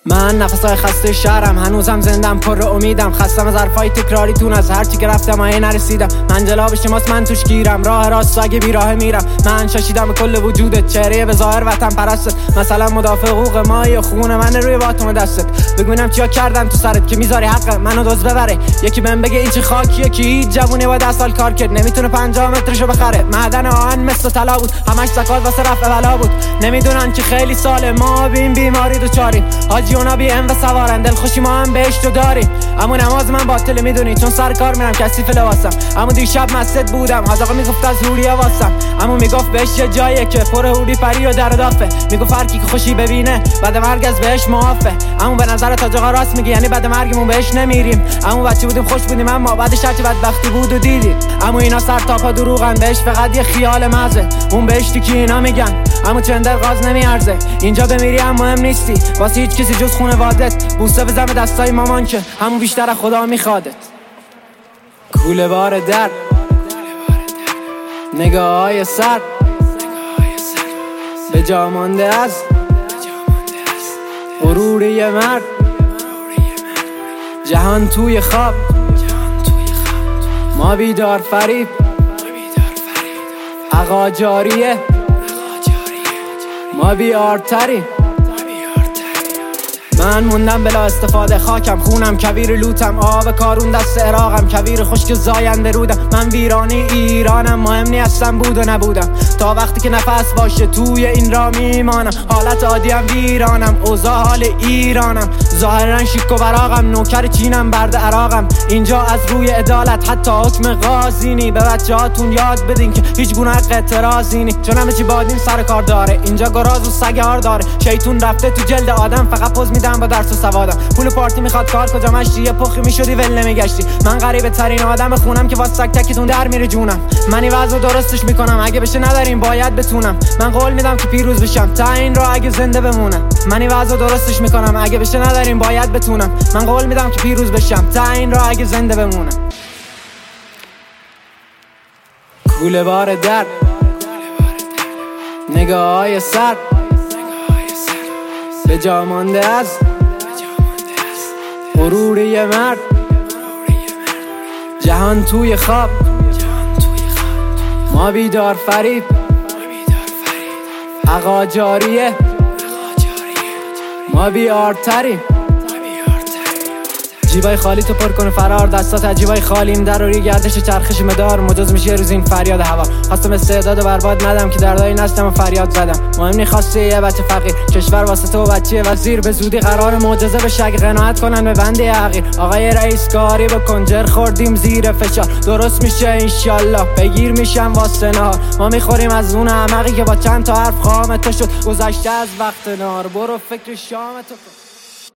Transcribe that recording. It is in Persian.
من نفسای خسته شهرم، هنوزم زندم، پر امیدم، خستم از حرفای تکراریتون، از هرچی که رفتم آیه نرسیدم. منجلا به شماست من توش گیرم، راه راست اگه بیراه میرم. من شاشیدم به کل وجودت، چهره به ظاهر وطن پرستت. مثلا مدافع حقوق ما یا خون من روی باتوم دستت. بگوینم چیا کردم تو سرت که میذاری حق منو دوز ببره. یکی بهم بگه این چه خاکیه که هیچ جوونه با 10 سال کار کرد نمیتونه 50 مترشو بخره. معدن آهن مثل طلا بود، همش زکات واسه رفع بلا بود. نمیدونن که خیلی ساله ما بیم بیماری دوچاریم. اونا بی ام و سوارن، دلخوشی ما هم بهشتو داریم. اما نماز من باطله میدونی، چون سر کار میرم کثیف لباسم. اما دیشب مسجد بودم، حاج میگفت از هوریا واسم. اما میگفت بهش یه جایه که پر هوری پری و در دافه. میگفت هر کی که خوشی ببینه بعد مرگ از بهش معافه. اما به نظر تاج آقا راست میگه، یعنی بعد مرگمون بهش نمیریم. اما بچه بودیم خوش بودیم، اما بعدش هرچی بدبختی بود و دیدیم. اما اینا سر تا پا دروغن، بهش فقط یه خیال مزه. اون بهشتی که اینا میگن، اما چندر غاز نمیارزه. اینجا بمیری هم مهم نیستی واسه هیچ کسی جز خونوادت. بوسه بزن به دستای مامان که همون بیشتر خدا میخوادت. کوله بار درد، نگاه های سر به جا مانده از غرور یه مرد. جهان توی خواب، ما بیدار فریب. عقا جاریه، ما بیارتریم. من موندم بلا استفاده، خاکم خونم کویر لوتم. آب کارون دست عراقم، کویر خشک زاینده رودم. من ویرانی ایرانم، مهم نیستم بود و نبودم. تا وقتی که نفس باشه توی این را میمانم. حالت عادیم ویرانم، اوضاع حال ایرانم. ظاهرا شیک و براغم، نوکر چینم برد عراقم. اینجا از روی عدالت حتی حکم قاضینی. به بچه هاتون یاد بدین که هیچ گونه حق اعتراضی نی، چون همه چی بادین سر کار داره. اینجا گراز و سگار داره، شیطون رفته تو جلد آدم. فقط پوز میدم با درس و سوادم. پول پارتی میخواد کار کجا مشتی، یه پخی میشدی ول نمیگشتی. من غریبه ترین آدم خونم که واسه تک تکتون در میره جونم. منی وضع درستش میکنم، اگه بشه نداریم باید بتونم. من قول میدم که پیروز بشم تا این را اگه زنده بمونم. منی وضع درستش میکنم، اگه بشه نداریم باید بتونم. من قول میدم که پیروز بشم تا این را اگه زنده بمونم. کوله بار درد، نگاه های سر به جا مانده از غرور یه مرد. جهان توی خواب، ما بیدار فریب. عقا جاریه، ما بیارتریم. جیبای خالی تو پر کنه فرار، دستات عجیبای خالیم. در روی گردش چرخش مدار، مجاز میشه روز این فریاد هوا. خواستم استعداد برباد ندم که دردای نستم و فریاد زدم. مهم نی خواسته یه بچه فقیر، کشور واسه تو بچه وزیر. به زودی قرار معجزه بشه اگه قناعت کنن به بنده حقیر. آقای رئیس کاری بکن، جر خوردیم زیر فشار. درست میشه انشالله، بگیر میشم واسه نهار. ما میخوریم از اون احمقی که با چند تا حرف خام تو شد. گذشته از وقت نار، برو فکر شام تو.